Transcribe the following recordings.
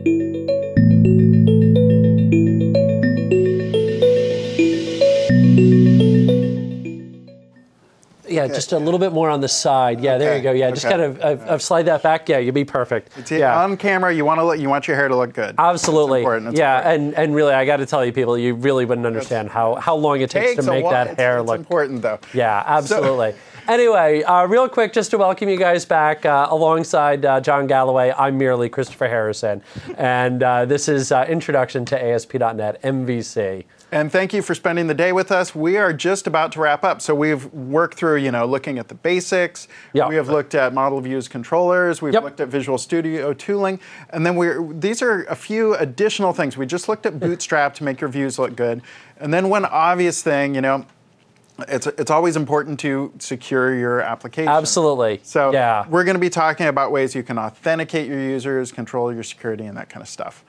Yeah, just a little bit more on the side. Yeah, there you go. Yeah, just kind of slide that back. Yeah, you'll be perfect. On camera, you want your hair to look good. Absolutely. It's important. And really, I got to tell you, people, you really wouldn't understand how long it takes to make that hair look. It's important, though. Yeah, absolutely. Anyway, real quick, just to welcome you guys back alongside John Galloway. I'm merely Christopher Harrison, and this is Introduction to ASP.NET MVC. And thank you for spending the day with us. We are just about to wrap up. So we've worked through, looking at the basics. Yep. We have looked at model views controllers. We've looked at Visual Studio tooling. And then these are a few additional things. We just looked at Bootstrap to make your views look good. And then one obvious thing, it's always important to secure your application. Absolutely. So we're going to be talking about ways you can authenticate your users, control your security, and that kind of stuff.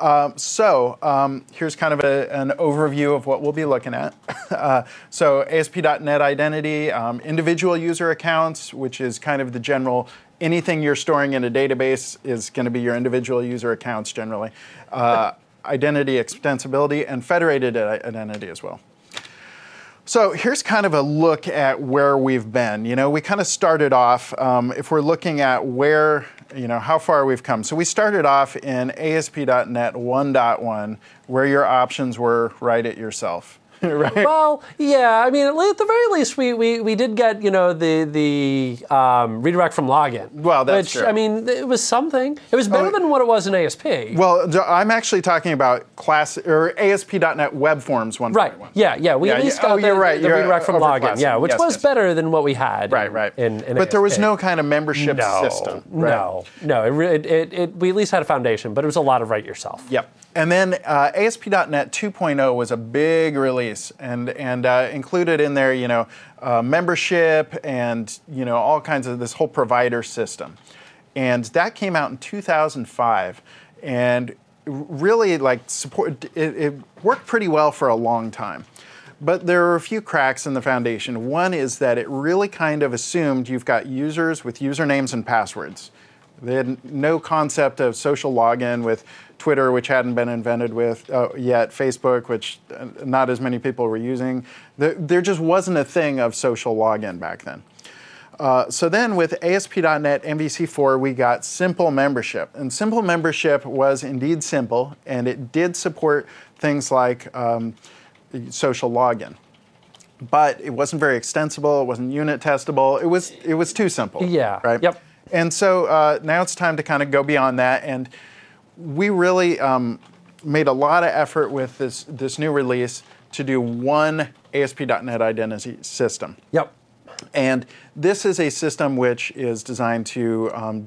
Here's kind of an overview of what we'll be looking at. So ASP.NET Identity, individual user accounts, which is kind of the general, anything you're storing in a database is going to be your individual user accounts generally. Identity extensibility, and federated identity as well. So here's kind of a look at where we've been. We kind of started off, if we're looking at where, how far we've come. So we started off in ASP.NET 1.1, where your options were write it yourself. Right? Well, yeah. I mean, at the very least, we did get the redirect from login. Well, that's true. I mean, it was something. It was better than what it was in ASP. Well, I'm actually talking about ASP.NET Web Forms 1.1. Right. Yeah. We at least got the redirect from login. Yeah, which was better than what we had. Right. In but ASP. There was no kind of membership system. Right? No. We at least had a foundation, but it was a lot of write yourself. Yep. And then ASP.NET 2.0 was a big release, and included in there, membership and all kinds of this whole provider system, and that came out in 2005, and really support. It worked pretty well for a long time, but there are a few cracks in the foundation. One is that it really kind of assumed you've got users with usernames and passwords. They had no concept of social login with Twitter, which hadn't been invented with yet, Facebook, which not as many people were using. There just wasn't a thing of social login back then. So then with ASP.NET MVC4, we got simple membership. And simple membership was indeed simple, and it did support things like social login. But it wasn't very extensible, it wasn't unit testable, it was too simple. Yeah, right? Yep. And so now it's time to kind of go beyond that, and we really made a lot of effort with this new release to do one ASP.NET Identity system. Yep. And this is a system which is designed to,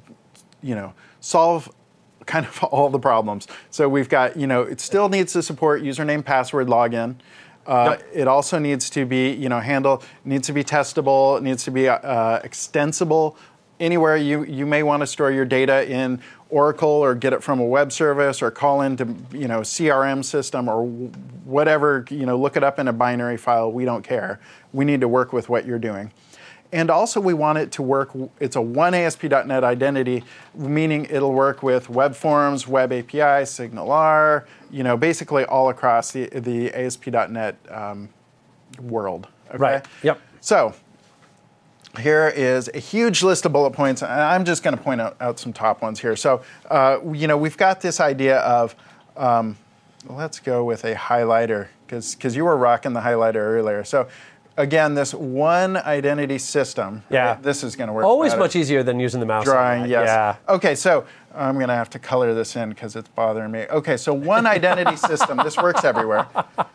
solve kind of all the problems. So we've got, it still needs to support username, password, login. It also needs to be, needs to be testable, it needs to be extensible. Anywhere you may want to store your data in Oracle or get it from a web service or call into CRM system or whatever, look it up in a binary file, we don't care. We need to work with what you're doing. And also we want it to work, it's a one ASP.NET identity, meaning it'll work with web forms, web API, SignalR, basically all across the ASP.NET world. Okay? Right, yep. So here is a huge list of bullet points, and I'm just going to point out some top ones here. So, we've got this idea of, let's go with a highlighter, because you were rocking the highlighter earlier. So, again, this one identity system, yeah. This is going to work always better. Much easier than using the mouse. Drawing, yes. Yeah. Okay, so I'm going to have to color this in because it's bothering me. Okay, so one identity system, this works everywhere.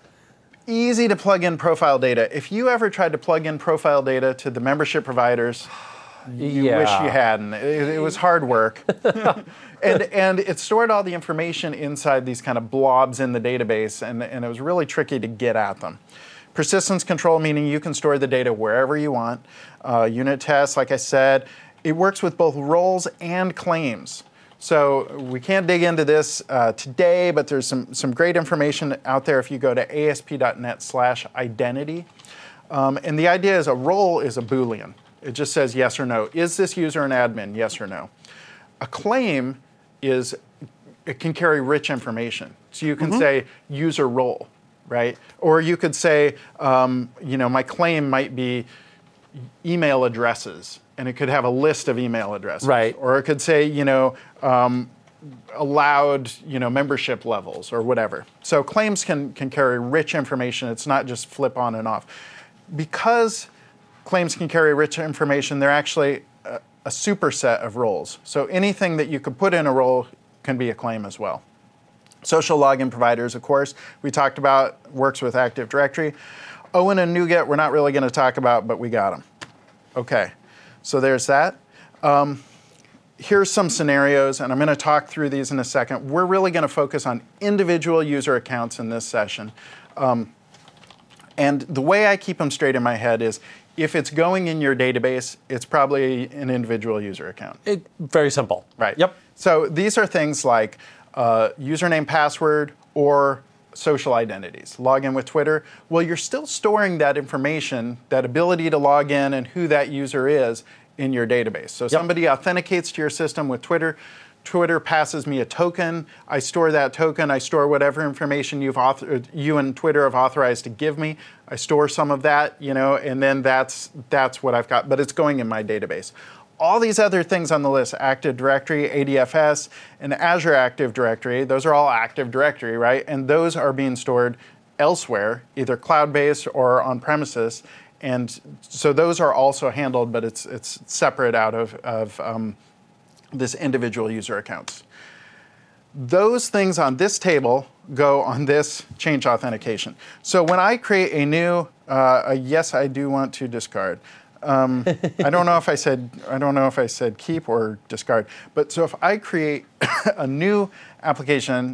Easy to plug in profile data. If you ever tried to plug in profile data to the membership providers, you wish you hadn't. It was hard work. and it stored all the information inside these kind of blobs in the database, and it was really tricky to get at them. Persistence control, meaning you can store the data wherever you want. Unit tests, like I said, it works with both roles and claims. So we can't dig into this today, but there's some great information out there if you go to asp.net/identity. And the idea is a role is a Boolean. It just says yes or no. Is this user an admin? Yes or no. A claim is it can carry rich information. So you can say user role, right? Or you could say, my claim might be email addresses, and it could have a list of email addresses. Right. Or it could say, allowed, membership levels or whatever. So claims can carry rich information. It's not just flip on and off. Because claims can carry rich information, they're actually a superset of roles. So anything that you could put in a role can be a claim as well. Social login providers, of course, we talked about, works with Active Directory. Owen and NuGet, we're not really going to talk about, but we got them. Okay, so there's that. Here's some scenarios, and I'm going to talk through these in a second. We're really going to focus on individual user accounts in this session. And the way I keep them straight in my head is, if it's going in your database, it's probably an individual user account. Very simple. Right. Yep. So these are things like username, password, or social identities. Log in with Twitter. Well, you're still storing that information, that ability to log in and who that user is in your database. So somebody authenticates to your system with Twitter. Twitter passes me a token. I store that token. I store whatever information you and Twitter have authorized to give me. I store some of that, and then that's what I've got. But it's going in my database. All these other things on the list, Active Directory, ADFS, and Azure Active Directory, those are all Active Directory, right? And those are being stored elsewhere, either cloud-based or on-premises. And so those are also handled, but it's separate out of this individual user accounts. Those things on this table go on this change authentication. So when I create a new, yes, I do want to discard. I don't know if I said keep or discard. But so if I create a new application,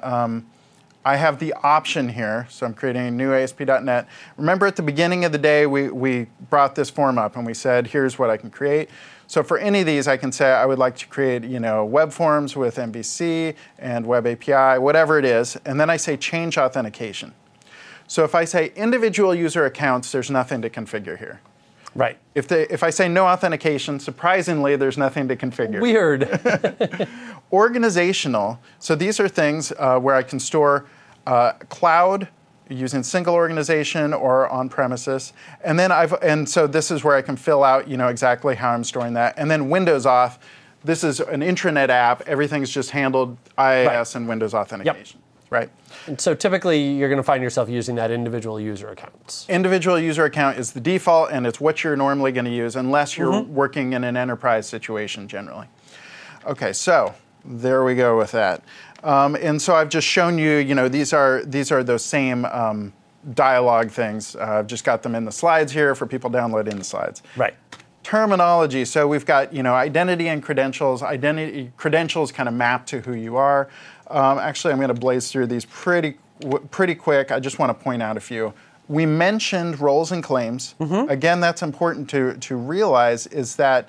I have the option here. So I'm creating a new ASP.NET. Remember at the beginning of the day, we brought this form up and we said, here's what I can create. So for any of these, I can say I would like to create, web forms with MVC and web API, whatever it is. And then I say change authentication. So if I say individual user accounts, there's nothing to configure here. Right. If I say no authentication, surprisingly, there's nothing to configure. Weird. Organizational. So these are things where I can store cloud using single organization or on premises, and so this is where I can fill out exactly how I'm storing that. And then Windows Auth. This is an intranet app. Everything's just handled IIS and Windows authentication. Yep. Right. And so typically you're going to find yourself using that individual user accounts. Individual user account is the default, and it's what you're normally going to use unless you're working in an enterprise situation generally. Okay, so there we go with that. And so I've just shown you, these are those same dialogue things. I've just got them in the slides here for people downloading the slides. Right. Terminology. So we've got, identity and credentials. Credentials kind of map to who you are. Actually, I'm going to blaze through these pretty quick. I just want to point out a few. We mentioned roles and claims. Again, that's important to realize is that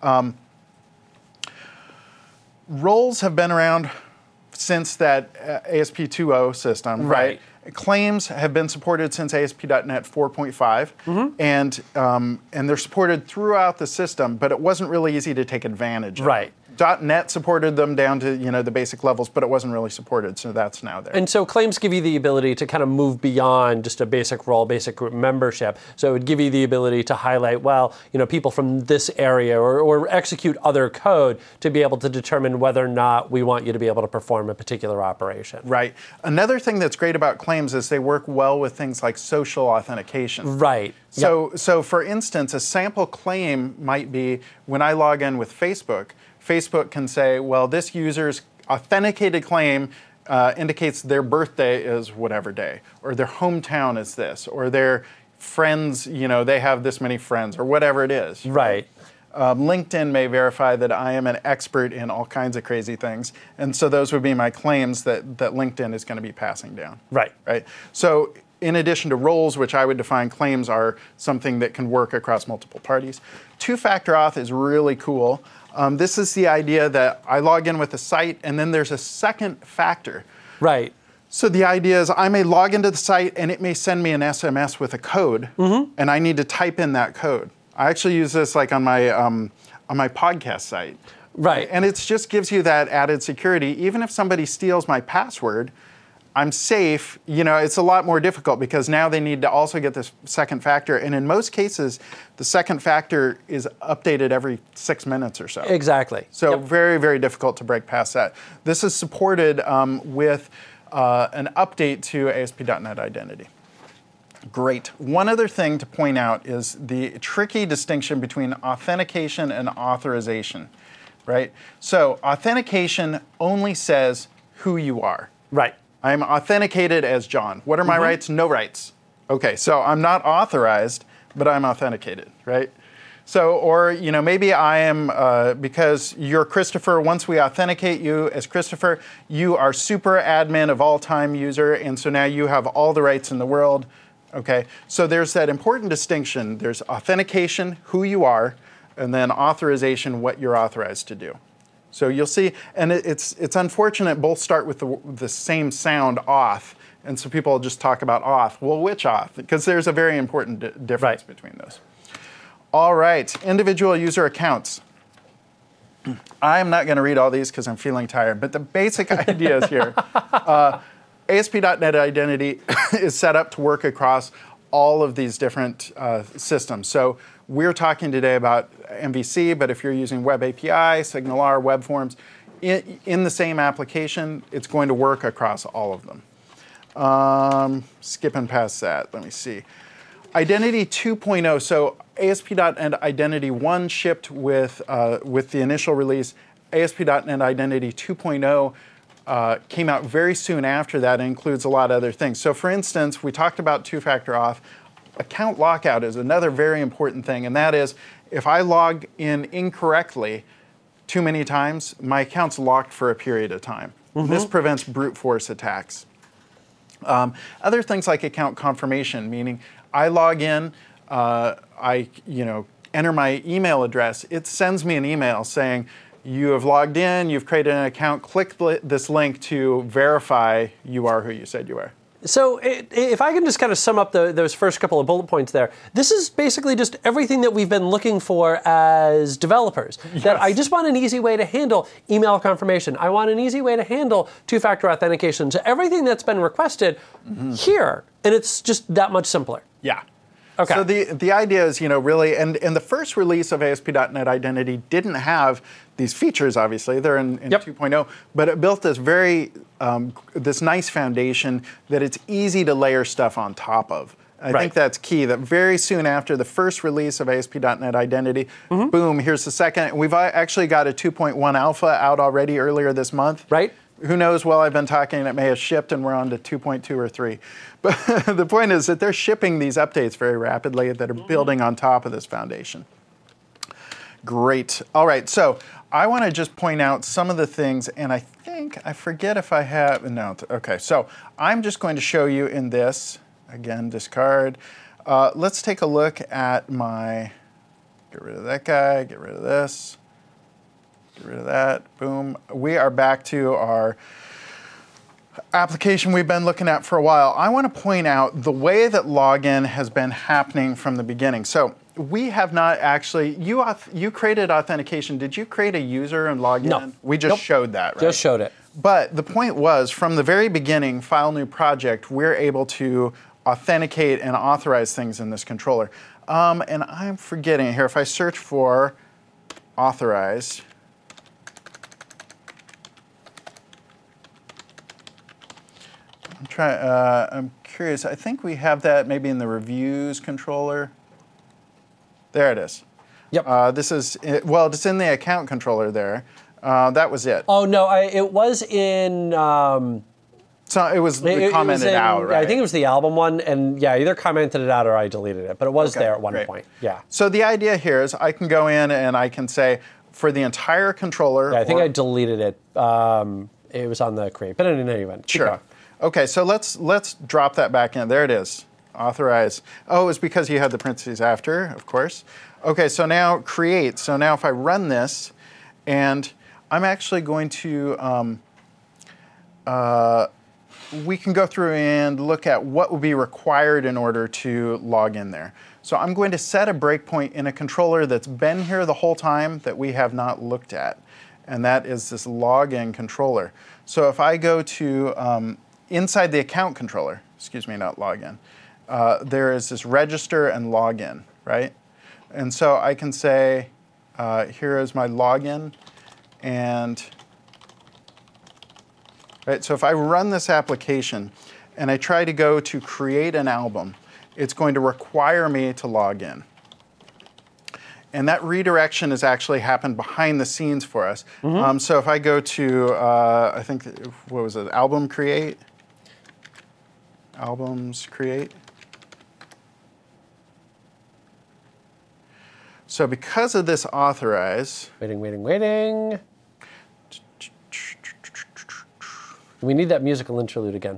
roles have been around since that ASP 2.0 system, right? Claims have been supported since ASP.NET 4.5, and they're supported throughout the system, but it wasn't really easy to take advantage of. Right. .NET supported them down to the basic levels, but it wasn't really supported, so that's now there. And so claims give you the ability to kind of move beyond just a basic role, basic group membership. So it would give you the ability to highlight, people from this area or execute other code to be able to determine whether or not we want you to be able to perform a particular operation. Right. Another thing that's great about claims is they work well with things like social authentication. Right. So for instance, a sample claim might be when I log in with Facebook, Facebook can say, well, this user's authenticated claim indicates their birthday is whatever day, or their hometown is this, or their friends, they have this many friends, or whatever it is. Right. LinkedIn may verify that I am an expert in all kinds of crazy things, and so those would be my claims that LinkedIn is going to be passing down. Right. Right. So in addition to roles, which I would define claims are something that can work across multiple parties, two-factor auth is really cool. This is the idea that I log in with a site, and then there's a second factor. Right. So the idea is I may log into the site, and it may send me an SMS with a code, and I need to type in that code. I actually use this like on my podcast site. Right. And it just gives you that added security. Even if somebody steals my password, I'm safe. It's a lot more difficult because now they need to also get this second factor. And in most cases, the second factor is updated every 6 minutes or so. Exactly. So very, very difficult to break past that. This is supported with an update to ASP.NET Identity. Great. One other thing to point out is the tricky distinction between authentication and authorization, right? So authentication only says who you are. Right. I'm authenticated as John. What are my rights? No rights. Okay, so I'm not authorized, but I'm authenticated, right? So, or, maybe I am, because you're Christopher, once we authenticate you as Christopher, you are super admin of all time user, and so now you have all the rights in the world. Okay, so there's that important distinction. There's authentication, who you are, and then authorization, what you're authorized to do. So you'll see, and it's unfortunate both start with the same sound, auth, and so people just talk about auth. Well, which auth? Because there's a very important difference between those. All right, individual user accounts. I'm not going to read all these because I'm feeling tired, but the basic ideas here. ASP.NET Identity is set up to work across all of these different systems. So we're talking today about MVC, but if you're using Web API, SignalR, Web Forms, in the same application, it's going to work across all of them. Skipping past that, let me see. Identity 2.0, so ASP.NET Identity 1 shipped with the initial release. ASP.NET Identity 2.0 came out very soon after that and includes a lot of other things. So for instance, we talked about two-factor auth. Account lockout is another very important thing, and that is if I log in incorrectly too many times, my account's locked for a period of time. This prevents brute force attacks. Other things like account confirmation, meaning I log in, I enter my email address, it sends me an email saying, you have logged in, you've created an account, click this link to verify you are who you said you are. So if I can just kind of sum up those first couple of bullet points there, this is basically just everything that we've been looking for as developers. Yes. That I just want an easy way to handle email confirmation. I want an easy way to handle two-factor authentication. So everything that's been requested here, and it's just that much simpler. Yeah. Okay. So the idea is, really, and the first release of ASP.NET Identity didn't have these features, obviously. They're in 2.0, but it built this this nice foundation that it's easy to layer stuff on top of. I think that's key, that very soon after the first release of ASP.NET Identity, boom, here's the second. We've actually got a 2.1 alpha out already earlier this month. Right. Who knows, while I've been talking, it may have shipped and we're on to 2.2 or 3. But the point is that they're shipping these updates very rapidly that are building on top of this foundation. Great. All right, so I want to just point out some of the things, and I forget if I have, no, okay. So I'm just going to show you in this, again, discard. Let's take a look at my, get rid of that guy, get rid of this. Get rid of that, boom. We are back to our application we've been looking at for a while. I want to point out the way that login has been happening from the beginning. So we have not actually, you created authentication. Did you create a user and log in? No. We just showed that, right? Just showed it. But the point was, from the very beginning, file new project, we're able to authenticate and authorize things in this controller. And I'm forgetting here, if I search for authorized, I'm curious. I think we have that maybe in the reviews controller. There it is. Yep. This is, well, it's in the account controller there. That was it. Oh, no, it was in... So it was commented out, right? I think it was the album one, and yeah, either commented it out or I deleted it, but it was there at one point. Yeah. So the idea here is I can go in and I can say, for the entire controller... Yeah, I think I deleted it. It was on the create, but in any event. Sure. Okay, so let's drop that back in. There it is. Authorize. Oh, it was because you had the parentheses after, of course. Okay, so now create. So now if I run this, and I'm actually going to, we can go through and look at what would be required in order to log in there. So I'm going to set a breakpoint in a controller that's been here the whole time that we have not looked at. and that is this login controller. So if I go to inside the account controller, excuse me, not login, there is this register and login, right? And so I can say, here is my login, and right. So if I run this application and I try to go to create an album, it's going to require me to log in. And that redirection has actually happened behind the scenes for us. So if I go to, I think, what was it, album create? Albums create. So because of this authorize. Waiting. We need that musical interlude again.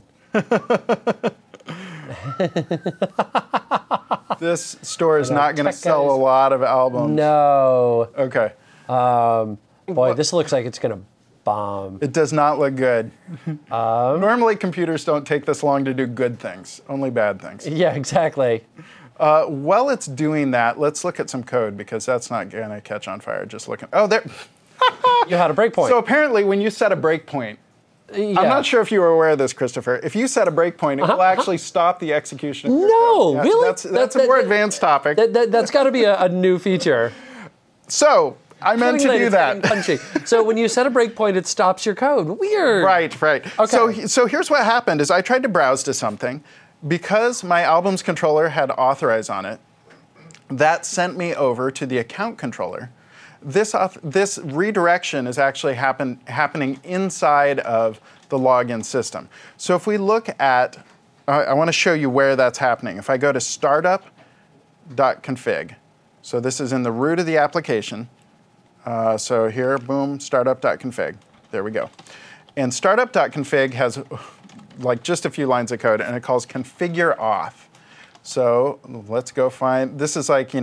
This store is not going to sell a lot of albums. No. Okay. Boy, this looks like it's going to bomb. It does not look good. Normally, computers don't take this long to do good things, only bad things. Yeah, exactly. While it's doing that, let's look at some code, because that's not going to catch on fire just looking. Oh, there. You had a breakpoint. So apparently, when you set a breakpoint, yeah. I'm not sure if you were aware of this, Christopher. If you set a breakpoint, it will actually stop the execution of your No, code. Yeah, really? That's a more advanced topic. That's got to be a new feature. So I meant to do that. Punchy. So when you set a breakpoint, it stops your code. Weird. Right. Okay. So here's what happened: is I tried to browse to something, because my albums controller had authorize on it. That sent me over to the account controller. This redirection is actually happening inside of the login system. So if we look at, I want to show you where that's happening. If I go to startup.config, so this is in the root of the application. So here, boom, startup.config. There we go. And startup.config has like just a few lines of code, and it calls configure auth. So let's go find, this is like,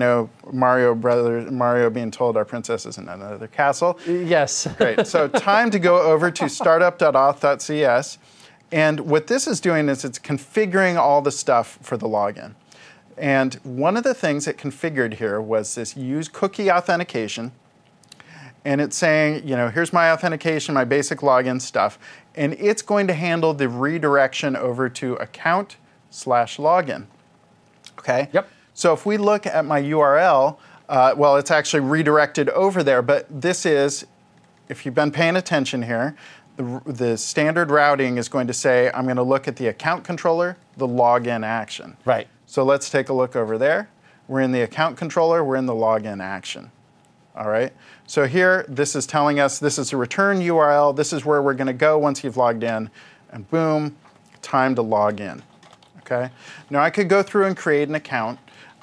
Mario being told our princess is in another castle. Yes. Great. So time to go over to startup.auth.cs. And what this is doing is it's configuring all the stuff for the login. And one of the things it configured here was this use cookie authentication. And it's saying, here's my authentication, my basic login stuff. And it's going to handle the redirection over to account/login. Okay? Yep. So if we look at my URL, well, it's actually redirected over there, but this is, if you've been paying attention here, the standard routing is going to say, I'm going to look at the account controller, the login action. Right. So let's take a look over there. We're in the account controller, we're in the login action. All right? So here, this is telling us this is a return URL, this is where we're going to go once you've logged in, and boom, time to log in. Okay? Now I could go through and create an account,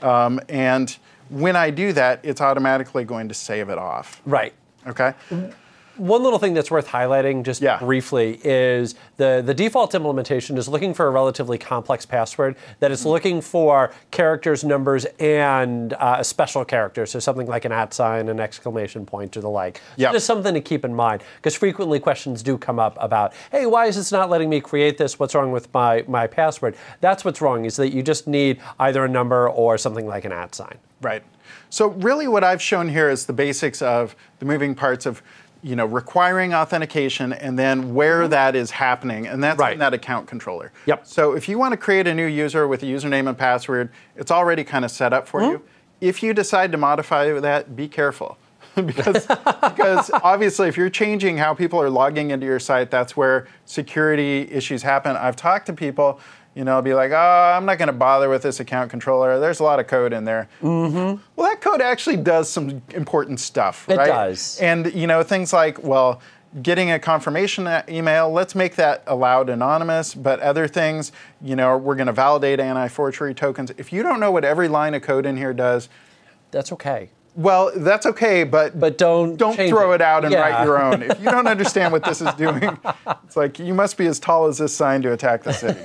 and when I do that, it's automatically going to save it off. Right. Okay? One little thing that's worth highlighting just briefly is the default implementation is looking for a relatively complex password that is looking for characters, numbers, and a special character, so something like an @ an exclamation point, or the like. So just something to keep in mind, because frequently questions do come up about, hey, why is this not letting me create this? What's wrong with my password? That's what's wrong, is that you just need either a number or something like an @. Right. So really what I've shown here is the basics of the moving parts of requiring authentication, and then where that is happening, and that's in that account controller. Yep. So if you want to create a new user with a username and password, it's already kind of set up for you. If you decide to modify that, be careful. because obviously if you're changing how people are logging into your site, that's where security issues happen. I've talked to people, I'll be like, oh, I'm not going to bother with this account controller. There's a lot of code in there. Well, that code actually does some important stuff, right? It does. And, things like, well, getting a confirmation email, let's make that allowed anonymous, but other things, we're going to validate anti-forgery tokens. If you don't know what every line of code in here does, that's okay. Well, that's okay, but don't throw it out and write your own. If you don't understand what this is doing, it's like you must be as tall as this sign to attack the city.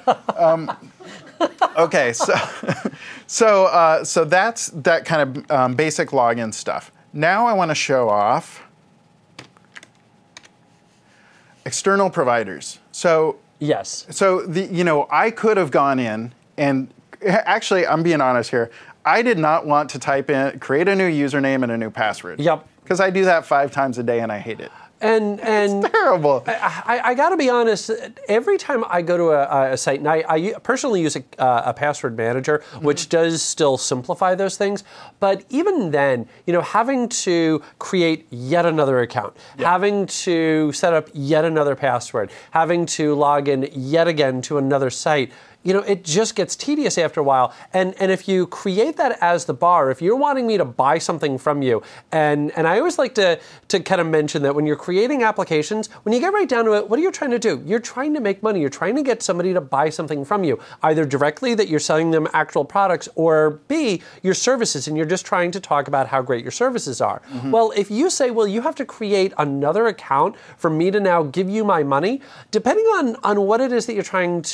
Okay, so that's that kind of basic login stuff. Now I want to show off external providers. So yes. So I could have gone in and actually, I'm being honest here. I did not want to create a new username and a new password. Yep. because I do that 5 times a day and I hate it. And It's terrible. I got to be honest. Every time I go to a site, and I personally use a password manager, which does still simplify those things. But even then, having to create yet another account, having to set up yet another password, having to log in yet again to another site. It just gets tedious after a while. And if you create that as the bar, if you're wanting me to buy something from you, and I always like to kind of mention that when you're creating applications, when you get right down to it, what are you trying to do? You're trying to make money. You're trying to get somebody to buy something from you, either directly that you're selling them actual products, or B, your services, and you're just trying to talk about how great your services are. Well, if you say, well, you have to create another account for me to now give you my money, depending on what it is that you're trying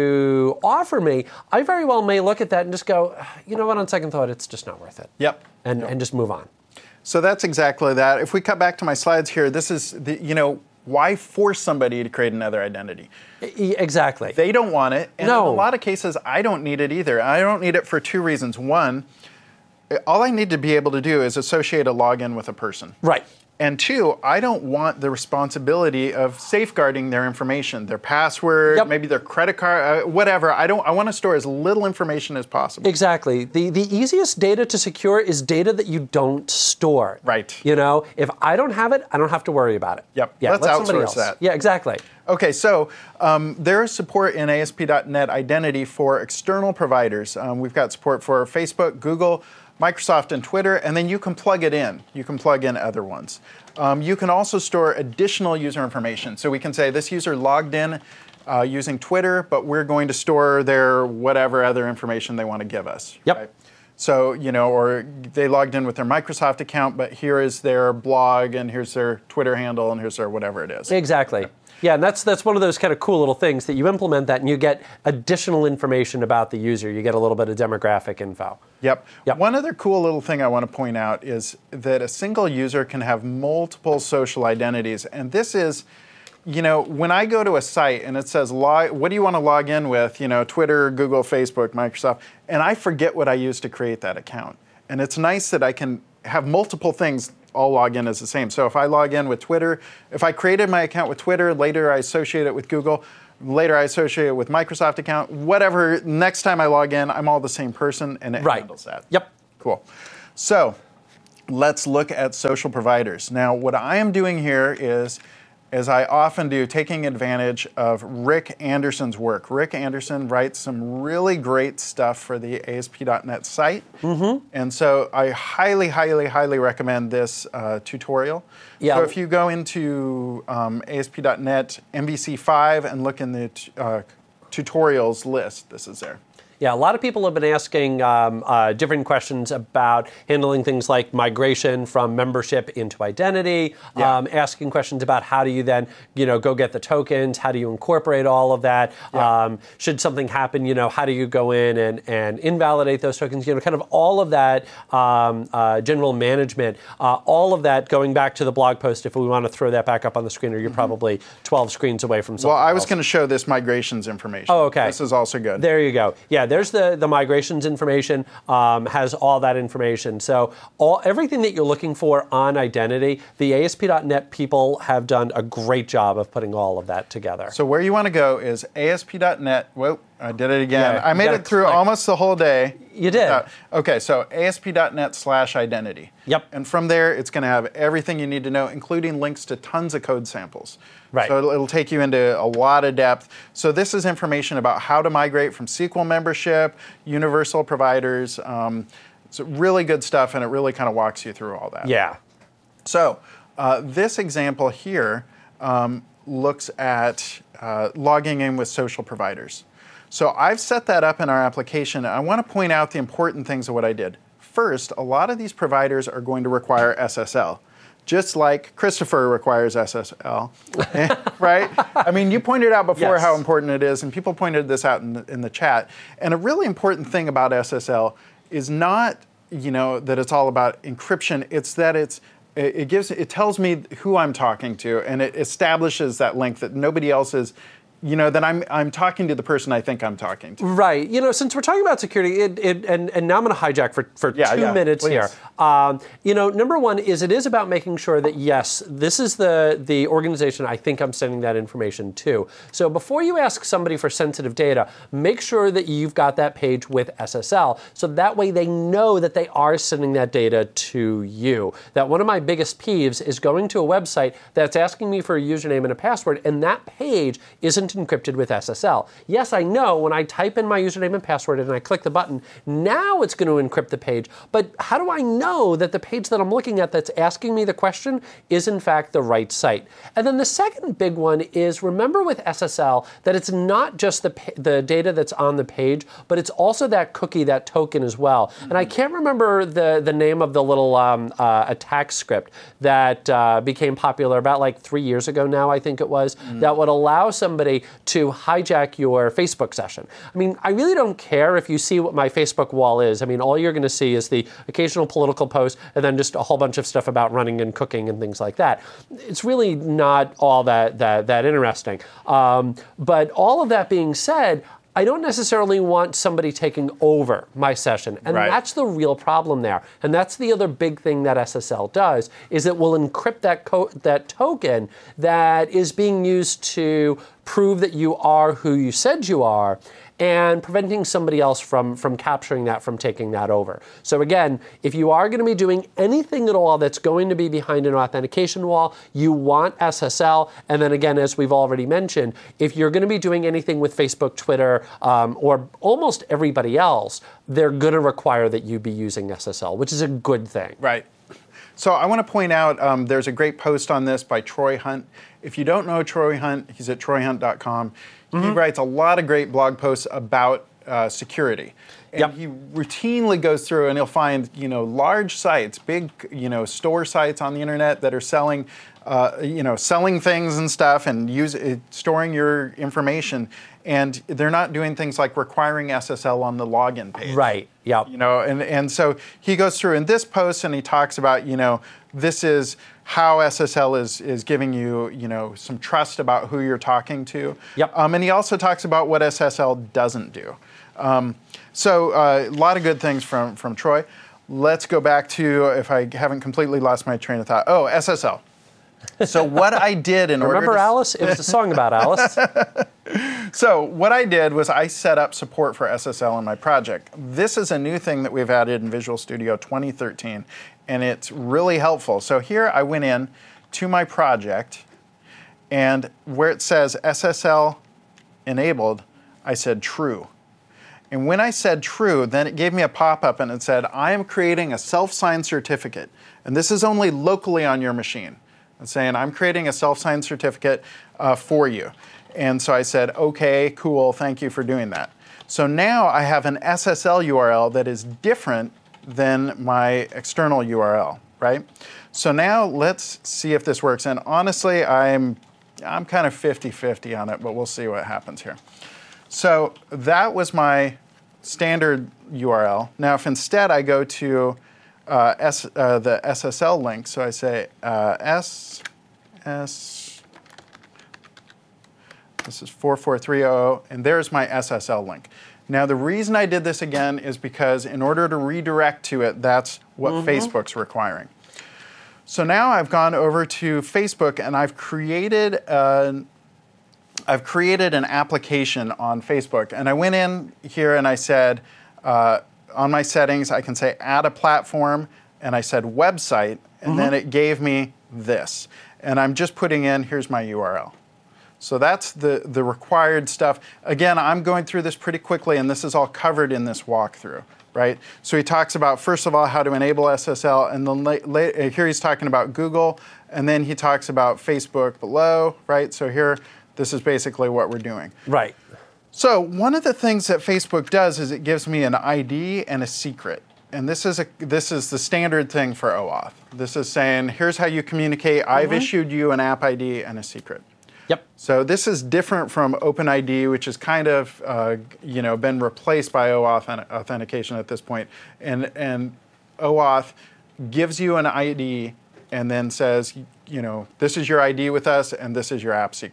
to offer me, I very well may look at that and just go, you know what, on second thought, it's just not worth it. Yep. And just move on. So that's exactly that. If we cut back to my slides here, this is, why force somebody to create another identity? Exactly. They don't want it. And No. in a lot of cases, I don't need it either. I don't need it for 2 reasons. One, all I need to be able to do is associate a login with a person. Right. And 2, I don't want the responsibility of safeguarding their information, their password, maybe their credit card, whatever. I want to store as little information as possible. Exactly. The easiest data to secure is data that you don't store. Right. If I don't have it, I don't have to worry about it. Yep. Yeah, Let's let somebody outsource else. that. Yeah, exactly. Okay, so there is support in ASP.NET Identity for external providers. We've got support for Facebook, Google, Microsoft, and Twitter, and then you can plug it in. You can plug in other ones. You can also store additional user information. So we can say this user logged in using Twitter, but we're going to store their whatever other information they want to give us. Yep. Right? So, or they logged in with their Microsoft account, but here is their blog, and here's their Twitter handle, and here's their whatever it is. Exactly. Yeah, and that's one of those kind of cool little things that you implement that and you get additional information about the user. You get a little bit of demographic info. Yep. One other cool little thing I want to point out is that a single user can have multiple social identities. And this is, when I go to a site and it says, what do you want to log in with? Twitter, Google, Facebook, Microsoft. And I forget what I used to create that account. And it's nice that I can have multiple things all log in as the same. So if I log in with Twitter, if I created my account with Twitter, later I associate it with Google, later I associate it with Microsoft account, whatever, next time I log in, I'm all the same person, and it handles that. Yep. Cool. So let's look at social providers. Now, what I am doing here is, as I often do, taking advantage of Rick Anderson's work. Rick Anderson writes some really great stuff for the ASP.NET site. And so I highly, highly, highly recommend this tutorial. Yeah. So if you go into ASP.NET MVC5 and look in the tutorials list, this is there. Yeah, a lot of people have been asking different questions about handling things like migration from membership into identity, asking questions about how do you then, go get the tokens, how do you incorporate all of that, should something happen, how do you go in and invalidate those tokens, kind of all of that general management, all of that going back to the blog post, if we want to throw that back up on the screen, or you're probably 12 screens away from something Well, I was else. going to show this migrations information. Oh, okay. This is also good. There you go. Yeah, there's the migrations information, has all that information. So everything that you're looking for on identity, the ASP.NET people have done a great job of putting all of that together. So where you want to go is ASP.NET. Whoa, I did it again. Yeah, I made you it through click. almost the whole day. You did. Okay, so ASP.NET/identity. Yep. And from there, it's going to have everything you need to know, including links to tons of code samples. Right. So it'll take you into a lot of depth. So this is information about how to migrate from SQL membership, universal providers. It's really good stuff, and it really kind of walks you through all that. Yeah. So this example here looks at logging in with social providers. So I've set that up in our application. I want to point out the important things of what I did. First, a lot of these providers are going to require SSL, just like Christopher requires SSL, right? I mean, you pointed out before how important it is, and people pointed this out in the chat. And a really important thing about SSL is not, that it's all about encryption. It's that it tells me who I'm talking to, and it establishes that link that nobody else is then I'm talking to the person I think I'm talking to. Right. Since we're talking about security, and now I'm going to hijack for 2 minutes please. here. Number one is it is about making sure that, yes, this is the organization I think I'm sending that information to. So before you ask somebody for sensitive data, make sure that you've got that page with SSL, so that way they know that they are sending that data to you. That one of my biggest peeves is going to a website that's asking me for a username and a password, and that page isn't encrypted with SSL. Yes, I know when I type in my username and password and I click the button, now it's going to encrypt the page, but how do I know that the page that I'm looking at that's asking me the question is in fact the right site? And then the second big one is, remember with SSL that it's not just the data that's on the page, but it's also that cookie, that token as well. And I can't remember the name of the little attack script that became popular about like 3 years ago now, I think it was, that would allow somebody to hijack your Facebook session. I mean, I really don't care if you see what my Facebook wall is. I mean, all you're going to see is the occasional political post and then just a whole bunch of stuff about running and cooking and things like that. It's really not all that interesting. But all of that being said, I don't necessarily want somebody taking over my session. And that's the real problem there. And that's the other big thing that SSL does, is it will encrypt that token that is being used to prove that you are who you said you are, and preventing somebody else from capturing that, from taking that over. So again, if you are going to be doing anything at all that's going to be behind an authentication wall, you want SSL. And then again, as we've already mentioned, if you're going to be doing anything with Facebook, Twitter, or almost everybody else, they're going to require that you be using SSL, which is a good thing. Right. So I want to point out, there's a great post on this by Troy Hunt. If you don't know Troy Hunt, he's at troyhunt.com. He writes a lot of great blog posts about security. And he routinely goes through and he'll find, large sites, big, store sites on the internet that are selling, selling things and stuff and storing your information. And they're not doing things like requiring SSL on the login page. Right. Yeah. And so he goes through in this post and he talks about, this is how SSL is giving you, some trust about who you're talking to. Yep. And he also talks about what SSL doesn't do. So a lot of good things from Troy. Let's go back to, if I haven't completely lost my train of thought. Oh, SSL. So what I did in order to... Remember Alice? It was a song about Alice. So what I did was I set up support for SSL in my project. This is a new thing that we've added in Visual Studio 2013, and it's really helpful. So here I went in to my project, and where it says SSL enabled, I said true. And when I said true, then it gave me a pop-up and it said, I am creating a self-signed certificate, and this is only locally on your machine. It's saying, I'm creating a self-signed certificate for you. And so I said, okay, cool, thank you for doing that. So now I have an SSL URL that is different than my external URL, right? So now let's see if this works. And honestly, I'm kind of 50-50 on it, but we'll see what happens here. So that was my standard URL. Now if instead I go to the SSL link, so I say this is 44300, and there's my SSL link. Now the reason I did this again is because in order to redirect to it, that's what Facebook's requiring. So now I've gone over to Facebook and I've created an application on Facebook. And I went in here and I said, on my settings, I can say add a platform, and I said website, and then it gave me this. And I'm just putting in, here's my URL. So that's the required stuff. Again, I'm going through this pretty quickly, and this is all covered in this walkthrough, right? So he talks about, first of all, how to enable SSL, and then here he's talking about Google, and then he talks about Facebook below, right? So here, this is basically what we're doing. Right. So one of the things that Facebook does is it gives me an ID and a secret. And this is the standard thing for OAuth. This is saying, here's how you communicate. I've issued you an app ID and a secret. Yep. So this is different from OpenID, which has kind of been replaced by OAuth authentication at this point. And OAuth gives you an ID and then says, this is your ID with us and this is your app secret.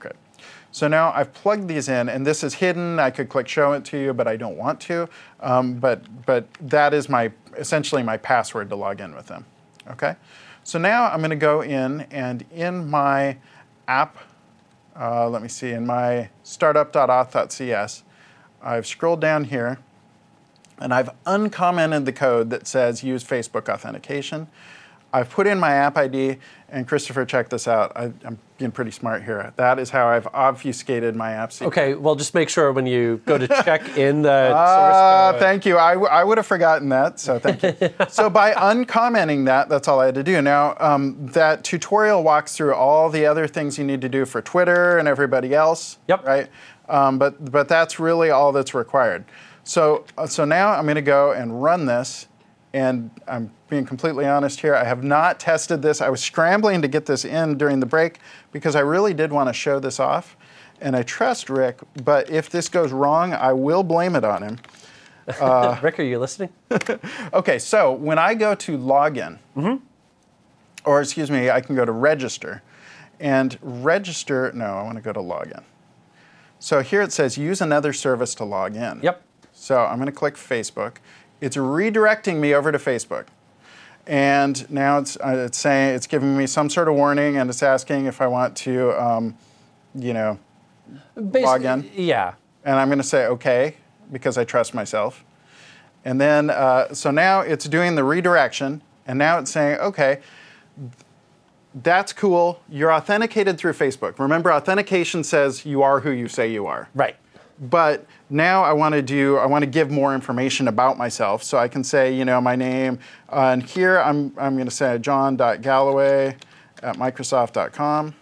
So now I've plugged these in, and this is hidden. I could click show it to you, but I don't want to. But that is essentially my password to log in with them. Okay. So now I'm going to go in, and in my app, let me see, in my startup.auth.cs, I've scrolled down here, and I've uncommented the code that says use Facebook authentication. I've put in my app ID, and Christopher, check this out. I'm being pretty smart here. That is how I've obfuscated my app secret. Okay, well, just make sure when you go to check in the source code. Thank you. I would have forgotten that, so thank you. So by uncommenting that, that's all I had to do. Now, that tutorial walks through all the other things you need to do for Twitter and everybody else. Yep. Right? But that's really all that's required. So now I'm going to go and run this. And I'm being completely honest here, I have not tested this. I was scrambling to get this in during the break because I really did want to show this off. And I trust Rick, but if this goes wrong, I will blame it on him. Rick, are you listening? Okay, so when I go to login, or excuse me, I can go to register. And register, no, I want to go to login. So here it says use another service to log in. Yep. So I'm going to click Facebook. It's redirecting me over to Facebook. And now it's saying, it's giving me some sort of warning, and it's asking if I want to, log in. Yeah. And I'm going to say OK, because I trust myself. And then, so now it's doing the redirection, and now it's saying, OK, that's cool. You're authenticated through Facebook. Remember, authentication says you are who you say you are. Right. But now I want to give more information about myself. So I can say, my name. And here I'm going to say john.galloway@microsoft.com.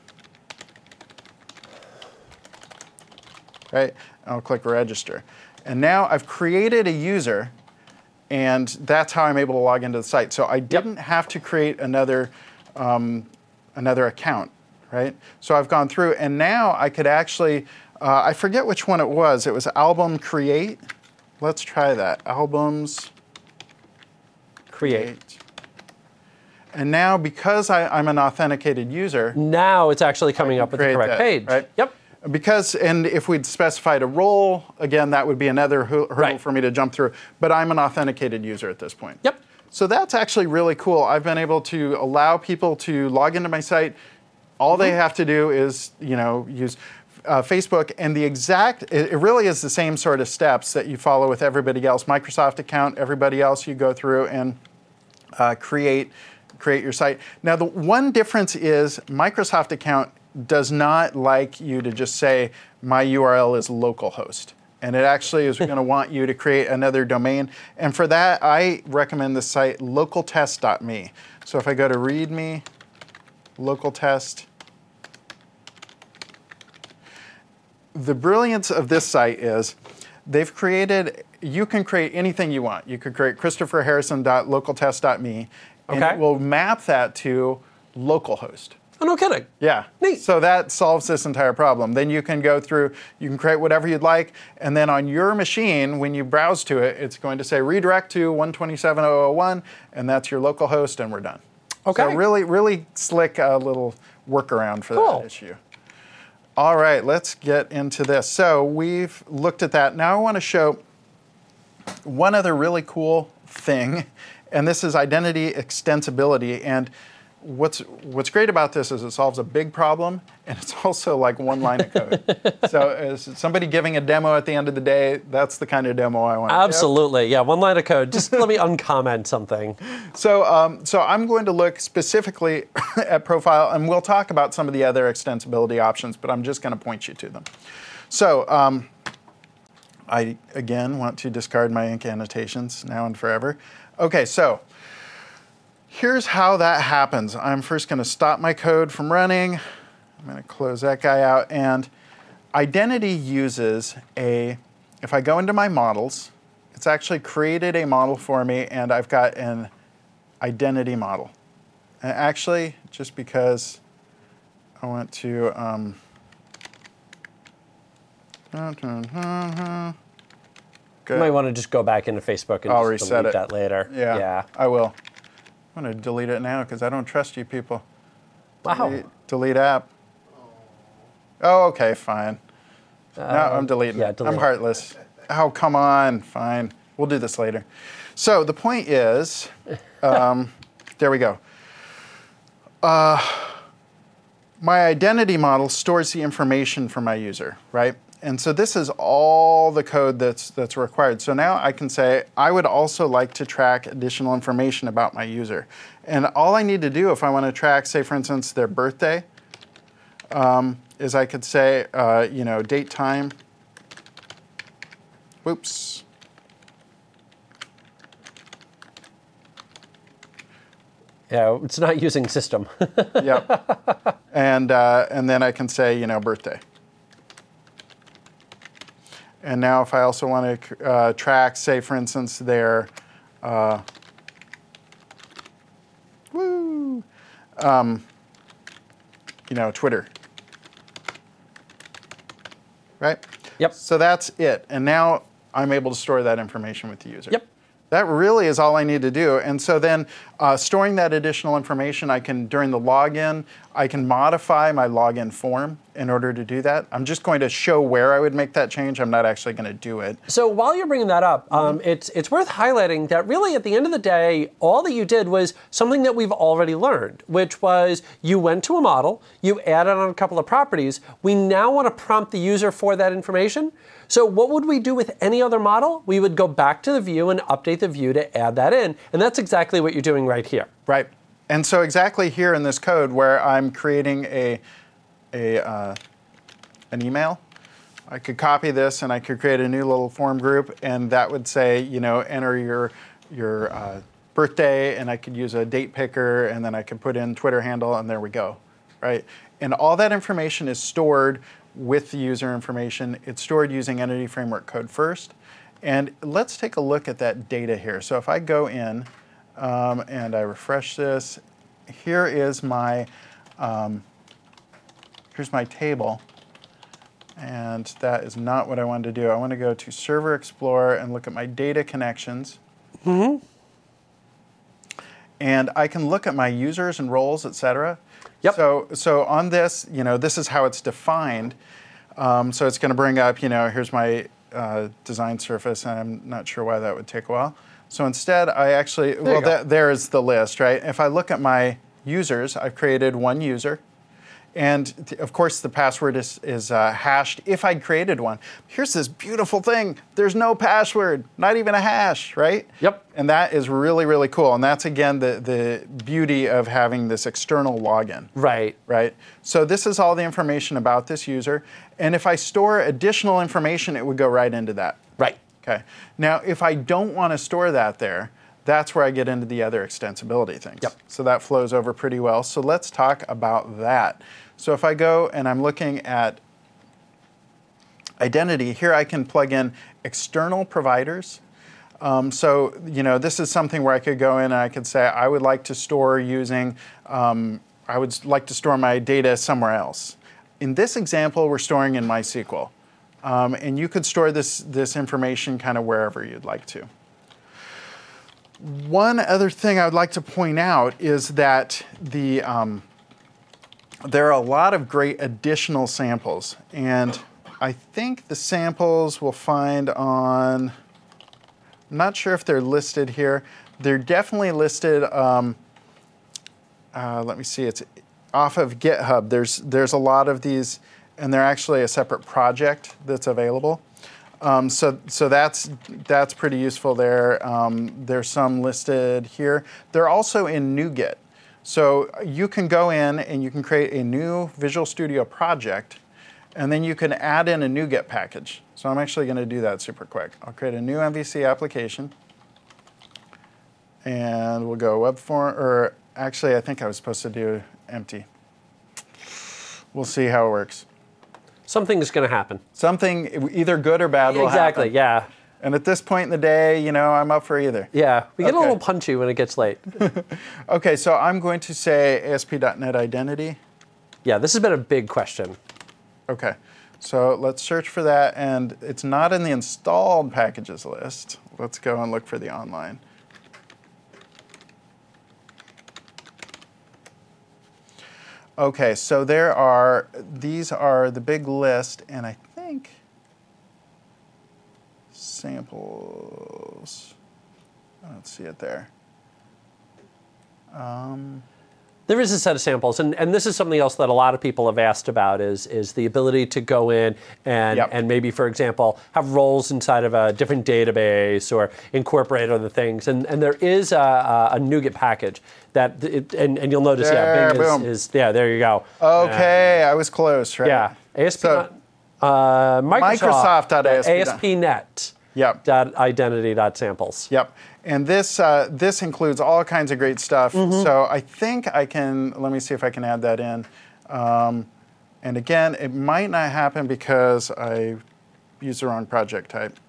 Right? I'll click register. And now I've created a user, and that's how I'm able to log into the site. So I didn't have to create another account, right? So I've gone through, and now I could actually, I forget which one it was. It was album create. Let's try that. Albums create. And now, because I'm an authenticated user, now it's actually coming up with the correct page. Right? Yep. Because, and if we'd specified a role, again, that would be another hurdle for me to jump through. But I'm an authenticated user at this point. Yep. So that's actually really cool. I've been able to allow people to log into my site. All they have to do is, use Facebook, and it really is the same sort of steps that you follow with everybody else. Microsoft account, everybody else, you go through and create your site. Now, the one difference is Microsoft account does not like you to just say, my URL is localhost. And it actually is going to want you to create another domain. And for that, I recommend the site localtest.me. So if I go to README, localtest. The brilliance of this site is they've created, you can create anything you want. You could create christopherharrison.localtest.me, and it will map that to localhost. Oh, no kidding. Yeah. Neat. So that solves this entire problem. Then you can go through, you can create whatever you'd like, and then on your machine, when you browse to it, it's going to say redirect to 127.0.0.1, and that's your local host, and we're done. Okay. So really, really slick little workaround for that issue. All right, let's get into this. So we've looked at that. Now I want to show one other really cool thing, and this is identity extensibility. And what's great about this is it solves a big problem, and it's also like one line of code. So as somebody giving a demo at the end of the day, that's the kind of demo I want. Absolutely, yeah, one line of code. Just let me uncomment something. So I'm going to look specifically at profile, and we'll talk about some of the other extensibility options, but I'm just going to point you to them. So I, again, want to discard my ink annotations now and forever. Okay, so here's how that happens. I'm first going to stop my code from running. I'm going to close that guy out. And identity uses if I go into my models, it's actually created a model for me, and I've got an identity model. And actually, just because I want to, You might want to just go back into Facebook and I'll just reset delete it. that later. Yeah, I will. I'm going to delete it now because I don't trust you people. Wow. Delete app. Oh, okay, fine. No, I'm deleting it. delete I'm it. heartless. Oh, come on. Fine. We'll do this later. So the point is, there we go. My identity model stores the information for my user, right? And so this is all the code that's required. So now I can say, I would also like to track additional information about my user. And all I need to do if I want to track, say, for instance, their birthday, is I could say, date, time. Whoops. Yeah, it's not using system. Yep. And then I can say, birthday. And now if I also want to track, say, for instance, their Twitter. Right? Yep. So that's it. And now I'm able to store that information with the user. Yep. That really is all I need to do. And so then storing that additional information, during the login, I can modify my login form in order to do that. I'm just going to show where I would make that change. I'm not actually going to do it. So while you're bringing that up, it's worth highlighting that really at the end of the day, all that you did was something that we've already learned, which was you went to a model, you added on a couple of properties. We now want to prompt the user for that information. So what would we do with any other model? We would go back to the view and update the view to add that in. And that's exactly what you're doing right here. Right. And so exactly here in this code where I'm creating an email, I could copy this and I could create a new little form group, and that would say, enter your birthday, and I could use a date picker, and then I could put in Twitter handle, and there we go, right? And all that information is stored with the user information. It's stored using Entity Framework code first. And let's take a look at that data here. So if I go in and I refresh this, here is my here's my table. And that is not what I wanted to do. I want to go to Server Explorer and look at my data connections. Mm-hmm. And I can look at my users and roles, et cetera. Yep. So on this, this is how it's defined. So it's going to bring up, here's my design surface, and I'm not sure why that would take a while. So instead, I actually, there is the list, right? If I look at my users, I've created one user. And of course, the password is hashed if I created one. Here's this beautiful thing. There's no password, not even a hash, right? Yep. And that is really, really cool. And that's, again, the beauty of having this external login. Right. Right? So this is all the information about this user. And if I store additional information, it would go right into that. Right. Okay. Now, if I don't want to store that there, that's where I get into the other extensibility things. Yep. So that flows over pretty well. So let's talk about that. So if I go and I'm looking at identity, here I can plug in external providers. This is something where I could go in and I could say, I would like to store using, I would like to store my data somewhere else. In this example, we're storing in MySQL. And you could store this information kind of wherever you'd like to. One other thing I would like to point out is that there are a lot of great additional samples. And I think the samples we'll find on, I'm not sure if they're listed here. They're definitely listed, let me see, it's off of GitHub. There's a lot of these, and they're actually a separate project that's available. So that's pretty useful there. There's some listed here. They're also in NuGet. So you can go in and you can create a new Visual Studio project, and then you can add in a NuGet package. So I'm actually going to do that super quick. I'll create a new MVC application, and we'll go web form, or actually I think I was supposed to do empty. We'll see how it works. Something's going to happen. Something either good or bad will happen. Exactly, yeah. And at this point in the day, I'm up for either. Yeah, we get a little punchy when it gets late. Okay, so I'm going to say ASP.NET Identity. Yeah, this has been a big question. Okay, so let's search for that, and it's not in the installed packages list. Let's go and look for the online. Okay, so these are the big list, and I think samples, I don't see it there. There is a set of samples, and this is something else that a lot of people have asked about is the ability to go in and maybe, for example, have roles inside of a different database or incorporate other things. And there is a NuGet package that, and you'll notice, Bing is there you go. Okay, I was close, right? Yeah, Microsoft.ASP.NET. ASP.NET. Yep. .identity.samples. Yep. And this includes all kinds of great stuff. So I think I can, let me see if I can add that in. And again, it might not happen because I used the wrong project type.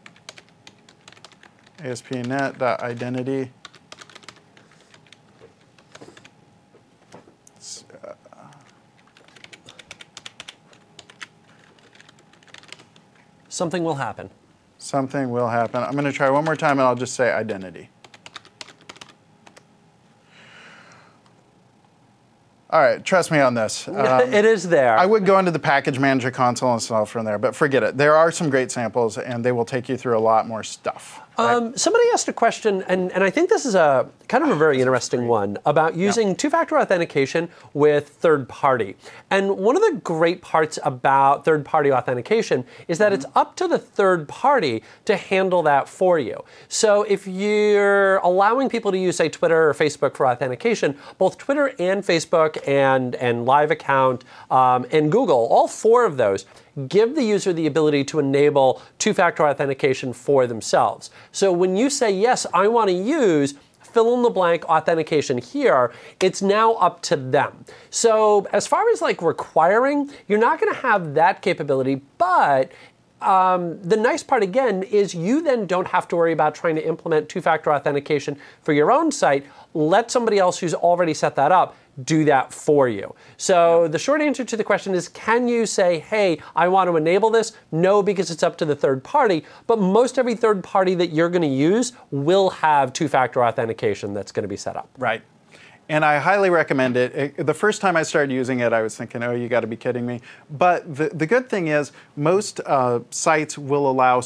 ASP.NET.identity. Something will happen. Something will happen. I'm going to try one more time, and I'll just say identity. All right, trust me on this. It is there. I would go into the package manager console and install from there, but forget it. There are some great samples, and they will take you through a lot more stuff. Right? Somebody asked a question, and I think this is a kind of a very interesting one, about using two-factor authentication with third-party. And one of the great parts about third-party authentication is that it's up to the third party to handle that for you. So if you're allowing people to use, say, Twitter or Facebook for authentication, both Twitter and Facebook and Live Account and Google, all four of those, give the user the ability to enable two-factor authentication for themselves. So when you say, yes, I want to use fill-in-the-blank authentication here, it's now up to them. So as far as like requiring, you're not going to have that capability, but the nice part, again, is you then don't have to worry about trying to implement two-factor authentication for your own site. Let somebody else who's already set that up do that for you. So the short answer to the question is, can you say, hey, I want to enable this? No, because it's up to the third party. But most every third party that you're going to use will have two-factor authentication that's going to be set up. Right. And I highly recommend it. The first time I started using it, I was thinking, oh, you got to be kidding me. But the good thing is most sites will allow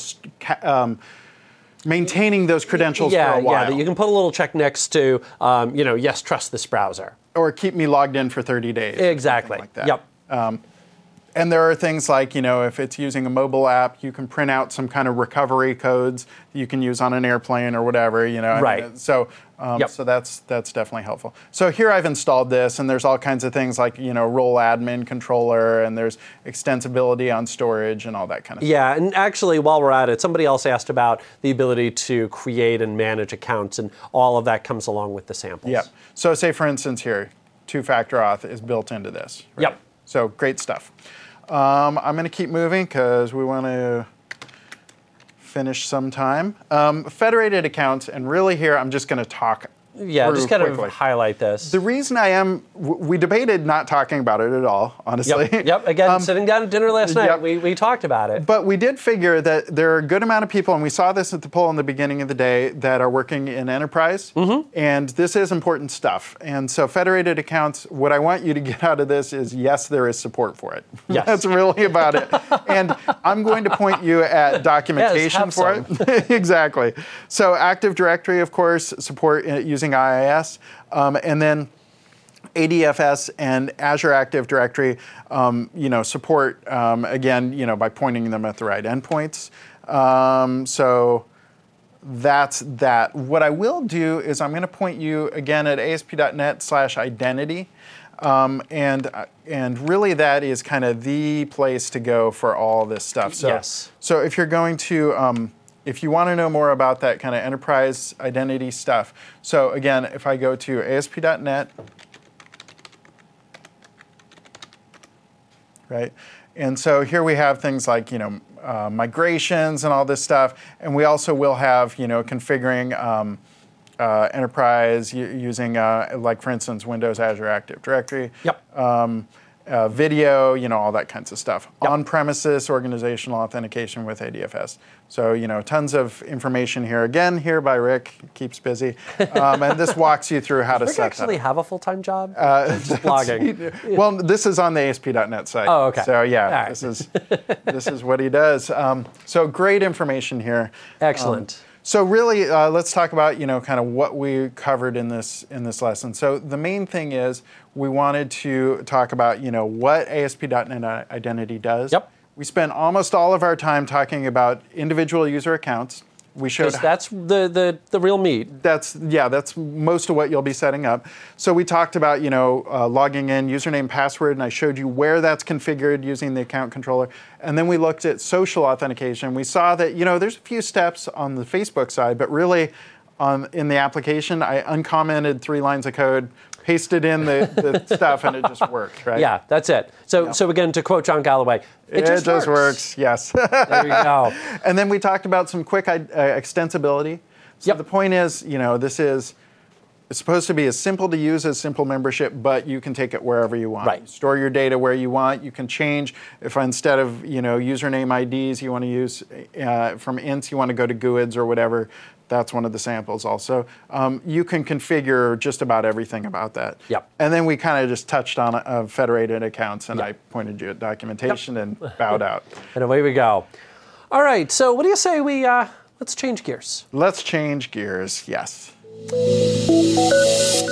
maintaining those credentials for a while. Yeah, that you can put a little check next to, yes, trust this browser. Or keep me logged in for 30 days. Exactly. Like that. Yep. And there are things like, if it's using a mobile app, you can print out some kind of recovery codes that you can use on an airplane or whatever, Right. I mean, so that's definitely helpful. So here I've installed this, and there's all kinds of things like, role admin controller, and there's extensibility on storage and all that kind of stuff. Yeah, and actually, while we're at it, somebody else asked about the ability to create and manage accounts, and all of that comes along with the samples. Yeah. So say, for instance, here, two-factor auth is built into this. Right? Yep. So great stuff. I'm going to keep moving because we want to finish some time. Federated accounts, and really here I'm just going to talk just kind quickly. of highlight this. The reason we debated not talking about it at all, honestly. Yep. Again, sitting down at dinner last night, we talked about it. But we did figure that there are a good amount of people, and we saw this at the poll in the beginning of the day, that are working in enterprise. And this is important stuff. And so federated accounts, what I want you to get out of this is, yes, there is support for it. Yes. That's really about it. And I'm going to point you at documentation for it. Exactly. So Active Directory, of course, support using IIS, and then ADFS and Azure Active Directory, support again, by pointing them at the right endpoints. So that's that. What I will do is I'm going to point you again at ASP.NET/identity, and really that is kind of the place to go for all this stuff. So, yes. So if you're going to if you want to know more about that kind of enterprise identity stuff, so again, if I go to ASP.NET, right, and so here we have things like migrations and all this stuff, and we also will have configuring enterprise using like for instance Windows Azure Active Directory. Yep. video, all that kinds of stuff. On-premises organizational authentication with ADFS. So, tons of information here. Again, here by Rick, keeps busy. And this walks you through how to Rick set actually that up. have a full-time job? Just blogging. Well, this is on the ASP.NET site. Oh, okay. So, yeah, right. this is what he does. So great information here. Excellent. So really, let's talk about kind of what we covered in this lesson. So the main thing is we wanted to talk about what ASP.NET Identity does. Yep. We spent almost all of our time talking about individual user accounts. We showed Because that's the real meat. that's most of what you'll be setting up. So we talked about logging in, username, password, and I showed you where that's configured using the account controller. And then we looked at social authentication. We saw that there's a few steps on the Facebook side, but really in the application, I uncommented 3 lines of code, pasted in the stuff, and it just worked, right? Yeah, that's it. So again, to quote John Galloway, it just works. Yes. There you go. And then we talked about some quick extensibility. So the point is, it's supposed to be as simple to use as simple membership, but you can take it wherever you want. Right. You store your data where you want. You can change if instead of username IDs you want to use from ints, you want to go to GUIDs or whatever. That's one of the samples also. You can configure just about everything about that. Yep. And then we kind of just touched on federated accounts, and I pointed you at documentation and bowed out. And away we go. All right, so what do you say we, let's change gears. Let's change gears, yes.